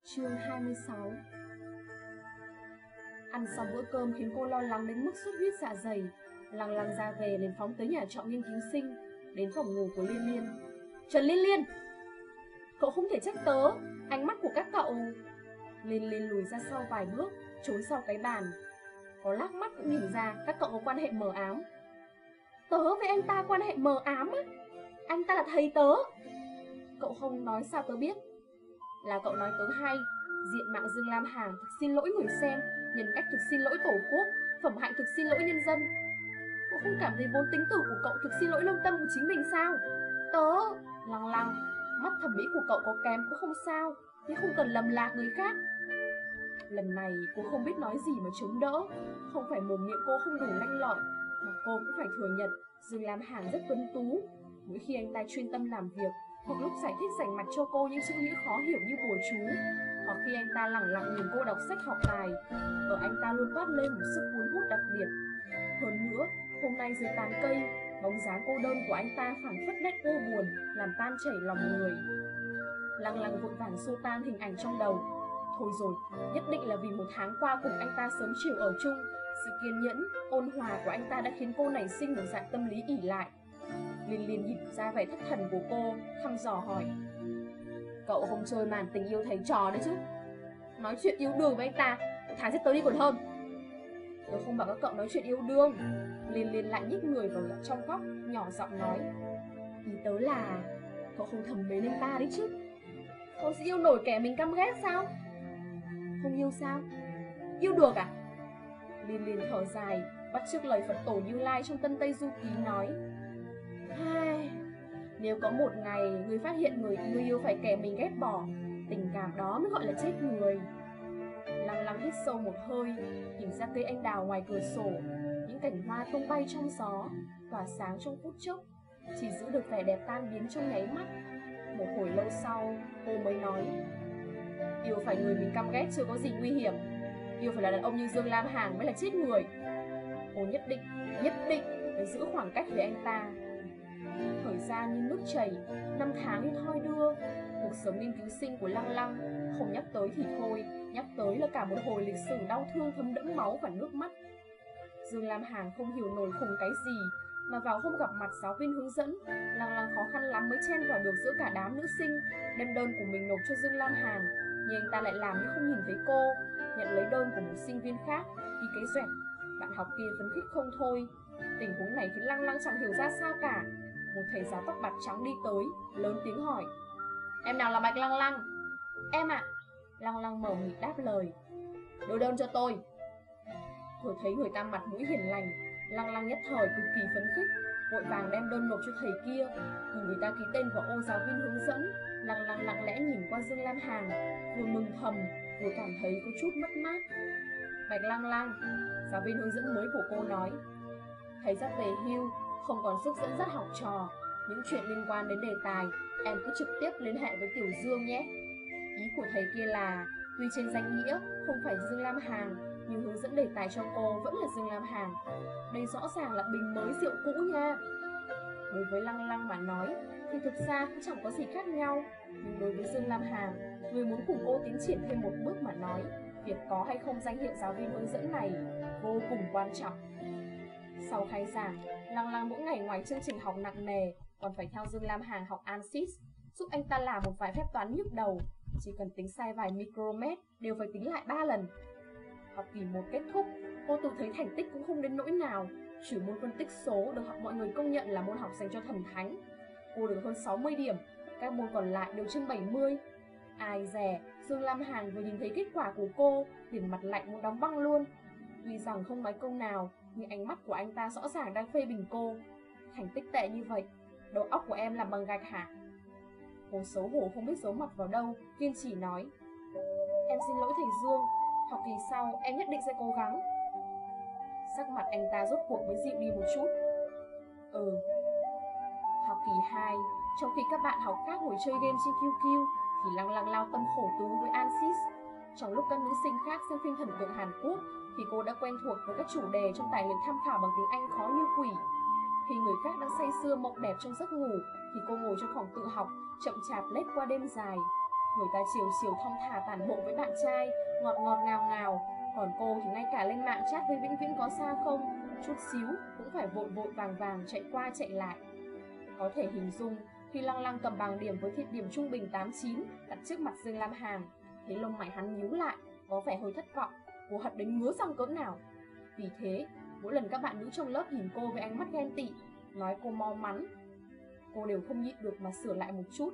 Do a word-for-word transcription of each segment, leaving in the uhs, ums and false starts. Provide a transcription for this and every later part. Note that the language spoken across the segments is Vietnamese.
Chương hai mươi sáu. Ăn xong bữa cơm khiến cô lo lắng đến mức xuất huyết dạ dày. Lăng lăng ra về liền phóng tới nhà trọ nghiên cứu sinh, đến phòng ngủ của Liên Liên. Trần Liên Liên, cậu không thể trách tớ, ánh mắt của các cậu. Liên Liên lùi ra sau vài bước, trốn sau cái bàn. Có lác mắt cũng nhìn ra các cậu có quan hệ mờ ám. Tớ với anh ta quan hệ mờ ám á? Anh ta là thầy tớ. Cậu không nói sao tớ biết? Là cậu nói tớ hay. Diện mạo Dương Lam Hàn thực xin lỗi người xem, nhân cách thực xin lỗi tổ quốc, phẩm hạnh thực xin lỗi nhân dân. Cậu không cảm thấy vốn tính tử của cậu thực xin lỗi lương tâm của chính mình sao? Tớ... Lăng lăng, mắt thẩm mỹ của cậu có kém cũng không sao, nhưng không cần lầm lạc người khác. Lần này cô không biết nói gì mà chống đỡ. Không phải mồm miệng cô không đủ lanh lợi, mà cô cũng phải thừa nhận Dương Lam Hàn rất tuấn tú. Mỗi khi anh ta chuyên tâm làm việc, hoặc lúc giải thích rành mạch cho cô những chữ nghĩa khó hiểu như bùa chú, hoặc khi anh ta lẳng lặng nhìn cô đọc sách học tài, ở anh ta luôn toát lên một sức cuốn hút đặc biệt. Hơn nữa, hôm nay dưới tán cây, bóng dáng cô đơn của anh ta phảng phất nét u buồn, làm tan chảy lòng người. Lăng lăng vội vàng xô tan hình ảnh trong đầu. Thôi rồi, nhất định là vì một tháng qua cùng anh ta sớm chiều ở chung, sự kiên nhẫn, ôn hòa của anh ta đã khiến cô nảy sinh một dạng tâm lý ỷ lại. Liên Liên nhìn ra vẻ thất thần của cô, thăm dò hỏi: Cậu không chơi màn tình yêu thầy trò đấy chứ? Nói chuyện yêu đương với anh ta, thả giết tớ đi còn hơn. Tớ không bảo các cậu nói chuyện yêu đương. Liên Liên lại nhích người vào trong góc, nhỏ giọng nói: Ý tớ là cậu không thầm mến anh ta đấy chứ? Cậu sẽ yêu nổi kẻ mình căm ghét sao? Không yêu sao? Yêu được à? Liên Liên thở dài, bắt chước lời Phật tổ Như Lai trong Tân Tây Du Ký nói: Hai, nếu có một ngày người phát hiện người, người yêu phải kẻ mình ghét bỏ, tình cảm đó mới gọi là chết người. Lăng lăng hít sâu một hơi, nhìn ra cây anh đào ngoài cửa sổ, những cành hoa tung bay trong gió, tỏa sáng trong phút chốc, chỉ giữ được vẻ đẹp tan biến trong nháy mắt. Một hồi lâu sau, cô mới nói: Yêu phải người mình căm ghét chưa có gì nguy hiểm. Yêu phải là đàn ông như Dương Lam Hàn mới là chết người. Cô nhất định, nhất định phải giữ khoảng cách với anh ta. Thời gian như nước chảy, năm tháng như thoi đưa. Cuộc sống nghiên cứu sinh của Lăng lăng, không nhắc tới thì thôi, nhắc tới là cả một hồi lịch sử đau thương thấm đẫm máu và nước mắt. Dương Lam Hàn không hiểu nổi khùng cái gì, mà vào hôm gặp mặt giáo viên hướng dẫn, Lăng lăng khó khăn lắm mới chen vào được giữa cả đám nữ sinh, đem đơn của mình nộp cho Dương Lam Hàn. Nhưng anh ta lại làm như không nhìn thấy cô, nhận lấy đơn của một sinh viên khác, ghi cái doẹt. Bạn học kia phấn khích không thôi. Tình huống này khiến Lăng lăng chẳng hiểu ra sao cả. Một thầy giáo tóc bạc trắng đi tới, lớn tiếng hỏi: Em nào là Bạch Lăng Lăng? Em ạ. Lăng lăng mở mịt đáp lời. Đưa đơn cho tôi. Vừa thấy người ta mặt mũi hiền lành, Lăng lăng nhất thời cực kỳ phấn khích, vội vàng đem đơn nộp cho thầy kia. Nhìn người ta ký tên vào ô giáo viên hướng dẫn, Lăng lăng lặng lẽ nhìn qua Dương Lam Hàn, vừa mừng thầm, vừa cảm thấy có chút mất mát. Bạch Lăng Lăng, giáo viên hướng dẫn mới của cô nói, thầy sắp về hưu, không còn sức dẫn dắt học trò. Những chuyện liên quan đến đề tài, em cứ trực tiếp liên hệ với Tiểu Dương nhé. Ý của thầy kia là, tuy trên danh nghĩa không phải Dương Lam Hàn, nhưng hướng dẫn đề tài cho cô vẫn là Dương Lam Hàn. Đây rõ ràng là bình mới rượu cũ nha. Đối với Lăng Lăng mà nói thì thực ra cũng chẳng có gì khác nhau. Nhưng đối với Dương Lam Hàn, người muốn cùng cô tiến triển thêm một bước mà nói, việc có hay không danh hiệu giáo viên hướng dẫn này vô cùng quan trọng. Sau khai giảng, Lăng Lăng mỗi ngày ngoài chương trình học nặng nề còn phải theo Dương Lam Hàn học ANSYS, giúp anh ta làm một vài phép toán nhức đầu. Chỉ cần tính sai vài micromet đều phải tính lại ba lần. Học kỳ một kết thúc, cô tự thấy thành tích cũng không đến nỗi nào. Trừ môn phân tích số được học mọi người công nhận là môn học dành cho thần thánh, cô được hơn sáu mươi điểm, các môn còn lại đều trên bảy mươi. Ai dè, Dương Lam Hàn vừa nhìn thấy kết quả của cô liền mặt lạnh muốn đóng băng luôn. Tuy rằng không nói câu nào, nhưng ánh mắt của anh ta rõ ràng đang phê bình cô. Thành tích tệ như vậy, đầu óc của em làm bằng gạch hả? Cô xấu hổ không biết giấu mặt vào đâu, kiên trì nói, em xin lỗi thầy Dương, học kỳ sau em nhất định sẽ cố gắng. Sắc mặt anh ta rốt cuộc mới dịu đi một chút. Ừ. Học kỳ hai, trong khi các bạn học khác ngồi chơi game trên Q Q, thì Lăng Lăng lao tâm khổ tứ với ANSYS. Trong lúc các nữ sinh khác xem phim thần tượng Hàn Quốc, thì cô đã quen thuộc với các chủ đề trong tài liệu tham khảo bằng tiếng Anh khó như quỷ. Khi người khác đang say sưa mộng đẹp trong giấc ngủ, thì cô ngồi trong phòng tự học, chậm chạp lết qua đêm dài. Người ta chiều chiều thong thả tản bộ với bạn trai, ngọt ngọt ngào ngào, còn cô thì ngay cả lên mạng chat với Vĩnh Viễn có xa không, chút xíu cũng phải vội vội vàng vàng chạy qua chạy lại. Có thể hình dung khi Lăng Lăng cầm bảng điểm với thiện điểm trung bình tám chín đặt trước mặt Dương Lam Hàn, thấy lông mày hắn nhíu lại, có vẻ hơi thất vọng, cô hận đến ngứa răng cỡ nào. Vì thế, mỗi lần các bạn nữ trong lớp nhìn cô với ánh mắt ghen tị, nói cô mau mắn, cô đều không nhịn được mà sửa lại một chút.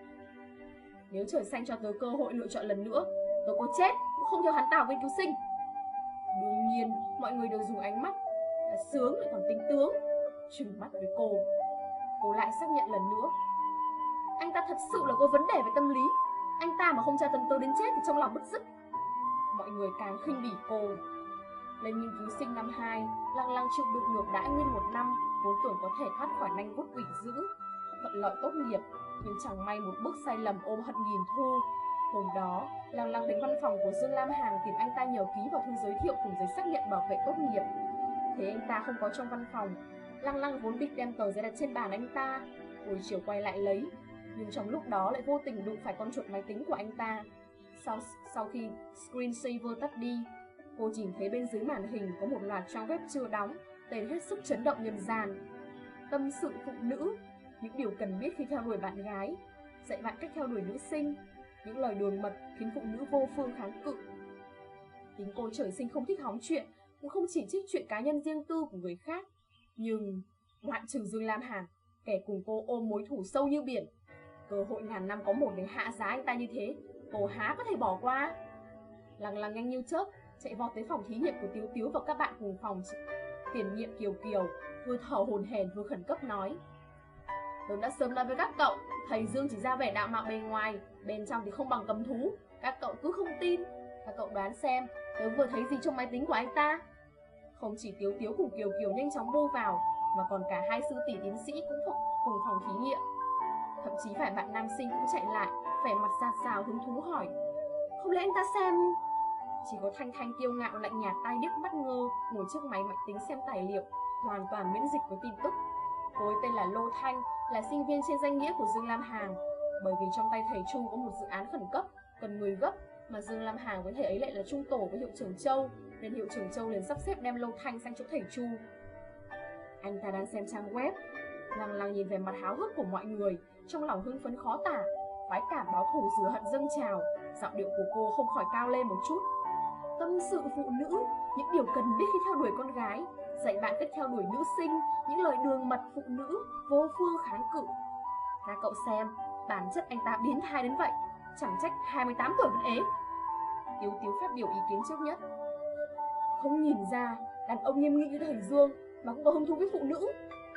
Nếu trời xanh cho tớ cơ hội lựa chọn lần nữa, tớ có chết cũng không theo hắn ta vào nghiên cứu sinh. Đương nhiên, mọi người đều dùng ánh mắt là sướng lại còn tính tướng trừng mắt với cô. Cô lại xác nhận lần nữa, anh ta thật sự là có vấn đề về tâm lý. Anh ta mà không tra tấn tớ đến chết thì trong lòng bứt rứt. Mọi người càng khinh bỉ cô. Lên nghiên cứu sinh năm hai, Lăng Lăng chịu đựng ngược đãi nguyên một năm, vốn tưởng có thể thoát khỏi nanh vuốt quỷ dữ, thuận lợi tốt nghiệp, nhưng chẳng may một bước sai lầm ôm hận nghìn thu. Hôm đó, Lăng Lăng đến văn phòng của Dương Lam Hàn tìm anh ta nhờ ký vào thư giới thiệu cùng giấy xác nhận bảo vệ tốt nghiệp. Thế anh ta không có trong văn phòng. Lăng Lăng vốn định đem tờ giấy đặt trên bàn anh ta, buổi chiều quay lại lấy, nhưng trong lúc đó lại vô tình đụng phải con chuột máy tính của anh ta. Sau, sau khi screensaver tắt đi, cô nhìn thấy bên dưới màn hình có một loạt trang web chưa đóng, tên hết sức chấn động nhân gian. Tâm sự phụ nữ, những điều cần biết khi theo đuổi bạn gái, dạy bạn cách theo đuổi nữ sinh, những lời đồn mật khiến phụ nữ vô phương kháng cự. Tính cô trời sinh không thích hóng chuyện, cũng không chỉ trích chuyện cá nhân riêng tư của người khác. Nhưng, ngoại trừ Dương Lam Hàn, kẻ cùng cô ôm mối thù sâu như biển, cơ hội ngàn năm có một để hạ giá anh ta như thế, cô há có thể bỏ qua. Lăng Lăng nhanh như chớp chạy vọt tới phòng thí nghiệm của Tiếu Tiếu và các bạn cùng phòng tiền nhiệm Kiều Kiều, vừa thở hổn hển vừa khẩn cấp nói, tôi đã sớm nói với các cậu, thầy Dương chỉ ra vẻ đạo mạo bề ngoài, bên trong thì không bằng cầm thú. Các cậu cứ không tin, các cậu đoán xem tớ vừa thấy gì trong máy tính của anh ta. Không chỉ Tiếu Tiếu cùng Kiều Kiều nhanh chóng bô vào, mà còn cả hai sư tỷ tiến sĩ cũng cùng phòng thí nghiệm. Thậm chí phải bạn nam sinh cũng chạy lại, vẻ mặt sạt sào hứng thú hỏi, không lẽ anh ta xem... Chỉ có Thanh Thanh kiêu ngạo lạnh nhạt tai điếc mắt ngơ, ngồi trước máy máy tính xem tài liệu, hoàn toàn miễn dịch với tin tức. Cô ấy tên là Lô Thanh, là sinh viên trên danh nghĩa của Dương Lam Hàn. Bởi vì trong tay thầy Chu có một dự án khẩn cấp, cần người gấp, mà Dương Lam Hàn với thầy ấy lại là chung tổ với hiệu trưởng Châu, nên hiệu trưởng Châu liền sắp xếp đem Lô Thanh sang chỗ thầy Chu. Anh ta đang xem trang web, Lăng Lăng nhìn về mặt háo hức của mọi người, trong lòng hưng phấn khó tả, khoái cảm báo thù rửa hận dâng trào, giọng điệu của cô không khỏi cao lên một chút. Tâm sự phụ nữ, những điều cần biết khi theo đuổi con gái, dạy bạn cách theo đuổi nữ sinh, những lời đường mật phụ nữ, vô phương kháng cự. Các cậu xem, bản chất anh ta biến thái đến vậy, chẳng trách hai mươi tám tuổi vẫn ế. Tiếu Tiếu phát biểu ý kiến trước nhất. Không nhìn ra, đàn ông nghiêm nghị như thầy Dương mà cũng có hứng thú với phụ nữ.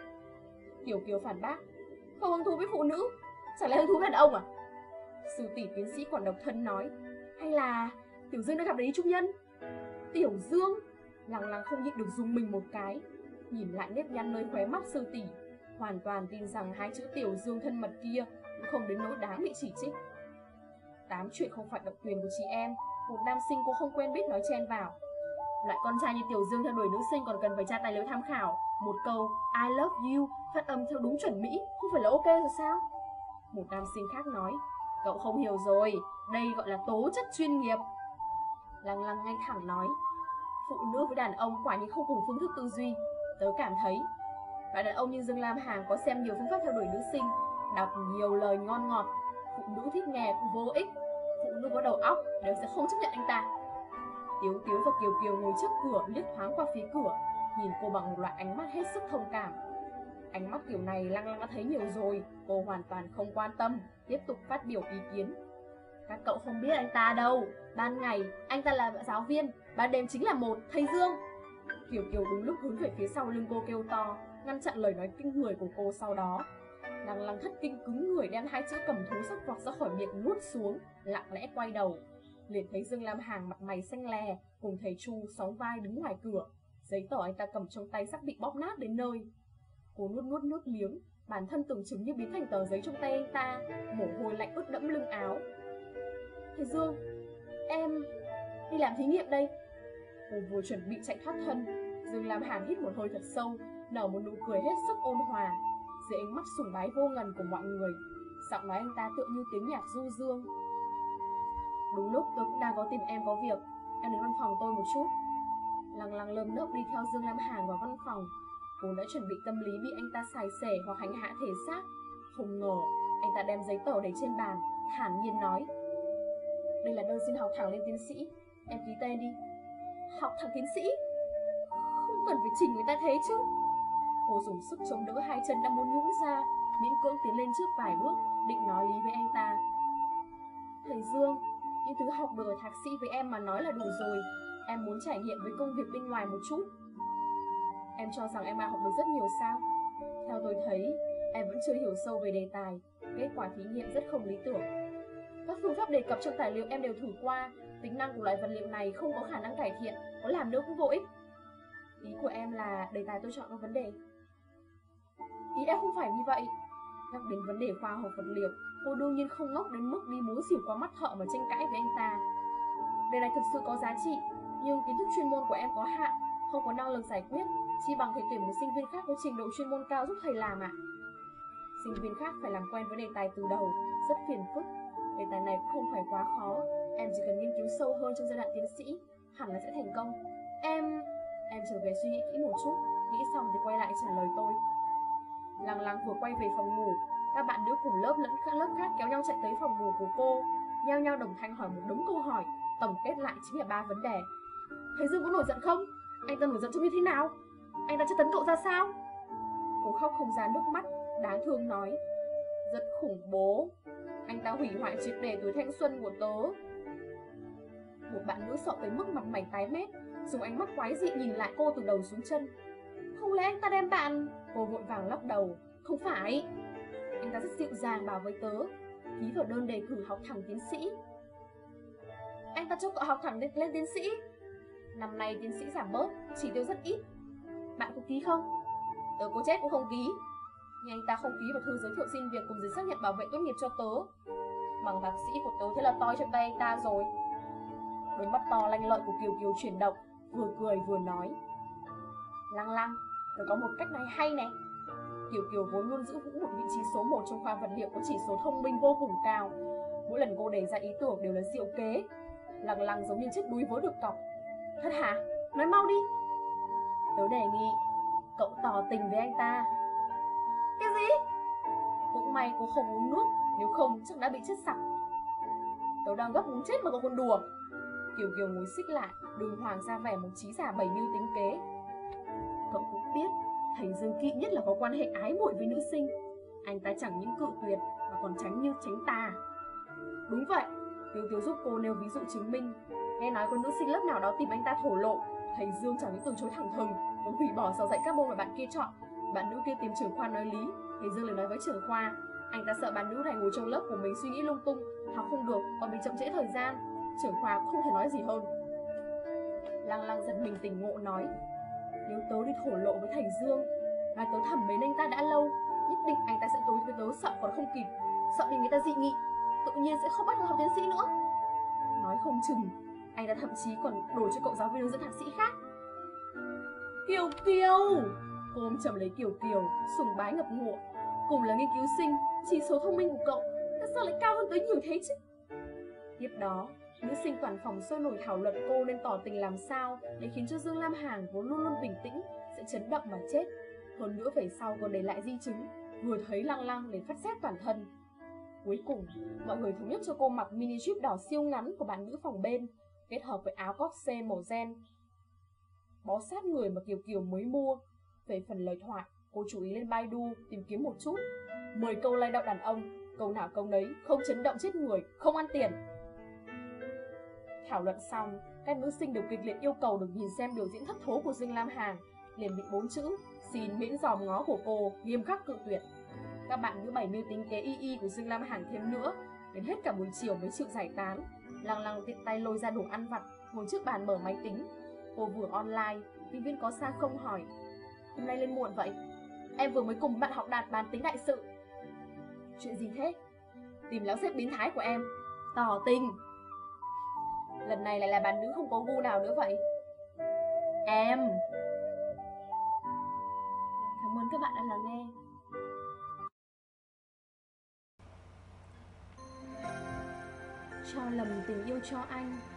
Kiều Kiều phản bác, không hứng thú với phụ nữ, chẳng lẽ hứng thú với đàn ông à? Sư tỷ tiến sĩ còn độc thân nói, hay là Tiểu Dương đã gặp đấy Trung Nhân? Tiểu Dương? Lăng Lăng không nhịn được rung mình một cái, nhìn lại nếp nhăn nơi khóe mắt sư tỷ, hoàn toàn tin rằng hai chữ Tiểu Dương thân mật kia cũng không đến nỗi đáng bị chỉ trích. Tám chuyện không phải độc quyền của chị em, một nam sinh cũng không quen biết nói chen vào. Loại con trai như Tiểu Dương theo đuổi nữ sinh còn cần phải tra tài liệu tham khảo. Một câu I love you phát âm theo đúng chuẩn Mỹ không phải là ok rồi sao? Một nam sinh khác nói, cậu không hiểu rồi, đây gọi là tố chất chuyên nghiệp. Lăng Lăng ngay thẳng nói, phụ nữ với đàn ông quả nhiên không cùng phương thức tư duy. Tớ cảm thấy loại đàn ông như Dương Lam Hàn có xem nhiều phương pháp theo đuổi nữ sinh, đọc nhiều lời ngon ngọt, phụ nữ thích nghe cũng vô ích. Phụ nữ có đầu óc đều sẽ không chấp nhận anh ta. Tiếu Tiếu và Kiều Kiều ngồi trước cửa liếc thoáng qua phía cửa, nhìn cô bằng một loại ánh mắt hết sức thông cảm. Ánh mắt kiểu này Lăng Lăng đã thấy nhiều rồi, cô hoàn toàn không quan tâm, tiếp tục phát biểu ý kiến. Các cậu không biết anh ta đâu, ban ngày anh ta là giáo viên, ban đêm chính là một thầy Dương. Kiều Kiều đúng lúc hướng về phía sau lưng cô kêu to, ngăn chặn lời nói kinh người của cô sau đó. Lăng Lăng thất kinh cứng người đem hai chữ cầm thú sắc vọt ra khỏi miệng nuốt xuống, lặng lẽ quay đầu. Liền thấy Dương Lam Hàn mặt mày xanh lè cùng thầy Chu sóng vai đứng ngoài cửa, giấy tờ anh ta cầm trong tay sắp bị bóp nát đến nơi. Cô nuốt nuốt nước miếng, bản thân tưởng chừng như biến thành tờ giấy trong tay anh ta, mồ hôi lạnh ướt đẫm lưng áo. Thầy Dương, em đi làm thí nghiệm đây. Cô vừa chuẩn bị chạy thoát thân, Dương Lam Hàn hít một hơi thật sâu, nở một nụ cười hết sức ôn hòa, dưới ánh mắt sùng bái vô ngần của mọi người. Giọng nói anh ta tựa như tiếng nhạc du dương. Đúng lúc tôi cũng đang có tìm em có việc. Em đến văn phòng tôi một chút. Lăng Lăng lơm nớp đi theo Dương Lam Hàn vào văn phòng. Cô đã chuẩn bị tâm lý bị anh ta xài xể hoặc hành hạ thể xác. Không ngờ anh ta đem giấy tờ để trên bàn, thản nhiên nói: đây là đơn xin học thẳng lên tiến sĩ, em ký tên đi. Học thẳng tiến sĩ? Không cần phải chỉnh người ta thế chứ. Cô dùng sức chống đỡ hai chân đang muốn nhũn ra, miễn cưỡng tiến lên trước vài bước, định nói lý với anh ta. Thầy Dương, những thứ học được ở thạc sĩ với em mà nói là đủ rồi. Em muốn trải nghiệm với công việc bên ngoài một chút. Em cho rằng em đã học được rất nhiều sao? Theo tôi thấy, em vẫn chưa hiểu sâu về đề tài. Kết quả thí nghiệm rất không lý tưởng. Các phương pháp đề cập trong tài liệu em đều thử qua. Tính năng của loại vật liệu này không có khả năng cải thiện, có làm nữa cũng vô ích. Ý của em là đề tài tôi chọn có vấn đề? Ý em không phải như vậy. Nhắc đến vấn đề khoa học vật liệu, cô đương nhiên không ngốc đến mức đi múa xỉu qua mắt thợ mà tranh cãi với anh ta. Đề này thực sự có giá trị, nhưng kiến thức chuyên môn của em có hạn, không có năng lực giải quyết. Chỉ bằng thầy tuyển một sinh viên khác có trình độ chuyên môn cao giúp thầy làm ạ. À? Sinh viên khác phải làm quen với đề tài từ đầu, rất phiền phức. Đề tài này cũng không phải quá khó, em chỉ cần nghiên cứu sâu hơn trong giai đoạn tiến sĩ, hẳn là sẽ thành công. Em... Em trở về suy nghĩ kỹ một chút, nghĩ xong thì quay lại trả lời tôi. Lăng Lăng vừa quay về phòng ngủ, các bạn nữ cùng lớp lẫn các lớp khác kéo nhau chạy tới phòng ngủ của cô, nhao nhao đồng thanh hỏi một đống câu hỏi, tổng kết lại chính là ba vấn đề. Thầy Dương có nổi giận không? Anh ta nổi giận trông như thế nào? Anh ta tra tấn cậu ra sao? Cô khóc không ra nước mắt, đáng thương nói: rất khủng bố. Anh ta hủy hoại triệt để tuổi thanh xuân của tớ. Một bạn nữ sợ tới mức mặt mày tái mét, dùng ánh mắt quái dị nhìn lại cô từ đầu xuống chân. Không lẽ anh ta đem bạn? Cô vội vàng lắc đầu. Không phải. Anh ta rất dịu dàng bảo với tớ, ký vào đơn đề cử học thẳng tiến sĩ. Anh ta cho cậu học thẳng lên, lên tiến sĩ? Năm nay tiến sĩ giảm bớt, chỉ tiêu rất ít. Bạn có ký không? Tớ có chết cũng không ký. Nhưng anh ta không ký vào thư giới thiệu xin việc cùng giấy xác nhận bảo vệ tốt nghiệp cho tớ. Bằng thạc sĩ của tớ thế là toi trong tay anh ta rồi. Đôi mắt to lanh lợi của Kiều Kiều chuyển động, vừa cười vừa nói: Lăng Lăng, tớ có một cách này hay này. Kiều Kiều vốn luôn giữ vững một vị trí số một trong khoa vật liệu có chỉ số thông minh vô cùng cao. Mỗi lần cô đề ra ý tưởng đều là diệu kế. Lăng Lăng giống như chiếc đuối vớ được cọc. Thật hả? Nói mau đi. Tớ đề nghị cậu tỏ tình với anh ta. Cái gì? Cũng may cô không uống nước, nếu không chắc đã bị chết sặc. Tớ đang gấp muốn chết mà cậu còn đùa. Kiều Kiều ngồi xích lại, đường hoàng ra vẻ một trí giả bảy mưu tính kế. Cậu cũng biết, thầy Dương kỵ nhất là có quan hệ ái muội với nữ sinh. Anh ta chẳng những cự tuyệt mà còn tránh như tránh tà. Đúng vậy, Kiều Kiều giúp cô nêu ví dụ chứng minh. Nghe nói có nữ sinh lớp nào đó tìm anh ta thổ lộ, thầy Dương chẳng những từ chối thẳng thừng, còn hủy bỏ sau dạy các môn mà bạn kia chọn. Bạn nữ kia tìm trưởng khoa nói lý, thầy Dương lại nói với trưởng khoa. Anh ta sợ bạn nữ này ngồi trong lớp của mình suy nghĩ lung tung, học không được còn bị chậm trễ thời gian. Trưởng khoa cũng không thể nói gì hơn. Lăng Lăng giật mình tỉnh ngộ nói: nếu tớ đi thổ lộ với thầy Dương, nói tớ thầm mến anh ta đã lâu, nhất định anh ta sẽ đối với tớ sợ còn không kịp, sợ bị người ta dị nghị, tự nhiên sẽ không bắt được học tiến sĩ nữa. Nói không chừng anh ta thậm chí còn đổi cho cậu giáo viên hướng dẫn thạc sĩ khác. Kiều Kiều! Cô ôm chầm lấy Kiều Kiều, sùng bái ngập ngụa. Cùng là nghiên cứu sinh, chỉ số thông minh của cậu tại sao lại cao hơn tớ nhiều thế chứ? Tiếp đó, nữ sinh toàn phòng sôi nổi thảo luận cô nên tỏ tình làm sao để khiến cho Dương Lam Hàn vốn luôn luôn bình tĩnh sẽ chấn động mà chết. Hơn nữa về sau còn để lại di chứng, vừa thấy Lăng Lăng để phát xét toàn thân. Cuối cùng, mọi người thống nhất cho cô mặc mini strip đỏ siêu ngắn của bạn nữ phòng bên, kết hợp với áo corset màu gen bó sát người mà Kiều Kiều mới mua. Về phần lời thoại, cô chú ý lên Baidu tìm kiếm một chút. Mười câu lay động đàn ông, câu nào câu nấy, không chấn động chết người, không ăn tiền. Thảo luận xong, các nữ sinh đều kịch liệt yêu cầu được nhìn xem biểu diễn thất thố của Dương Lam Hàn, liền bị bốn chữ xin miễn dòm ngó của cô nghiêm khắc cự tuyệt. Các bạn nữ bảy mưu tính kế y y của Dương Lam Hàn thêm nữa, đến hết cả buổi chiều mới chịu giải tán. Lăng Lăng tiện tay lôi ra đồ ăn vặt, ngồi trước bàn mở máy tính. Cô vừa online, nhân viên có xa không hỏi: hôm nay lên muộn vậy? Em vừa mới cùng bạn học đạt bàn tính đại sự. Chuyện gì thế? Tìm lão sếp biến thái của em tỏ tình. Lần này lại là bạn nữ không có gu nào nữa vậy? Em. Cảm ơn các bạn đã lắng nghe. cho lầm tình yêu cho anh.